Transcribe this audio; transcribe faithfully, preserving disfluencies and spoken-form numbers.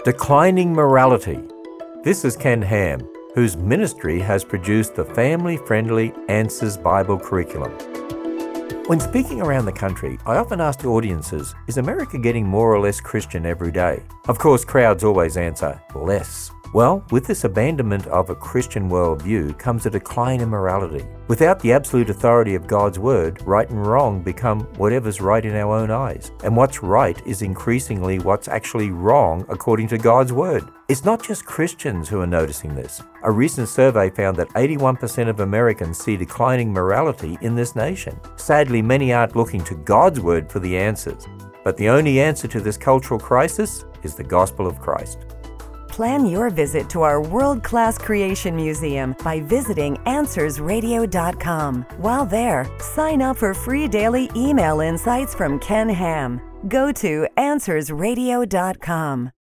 Declining morality. This is Ken Ham, whose ministry has produced the family-friendly Answers Bible curriculum. When speaking around the country, I often ask audiences, is America getting more or less Christian every day? Of course, crowds always answer, less. Well, with this abandonment of a Christian worldview comes a decline in morality. Without the absolute authority of God's Word, right and wrong become whatever's right in our own eyes. And what's right is increasingly what's actually wrong according to God's Word. It's not just Christians who are noticing this. A recent survey found that eighty-one percent of Americans see declining morality in this nation. Sadly, many aren't looking to God's Word for the answers. But the only answer to this cultural crisis is the gospel of Christ. Plan your visit to our world-class creation museum by visiting answers radio dot com. While there, sign up for free daily email insights from Ken Ham. Go to answers radio dot com.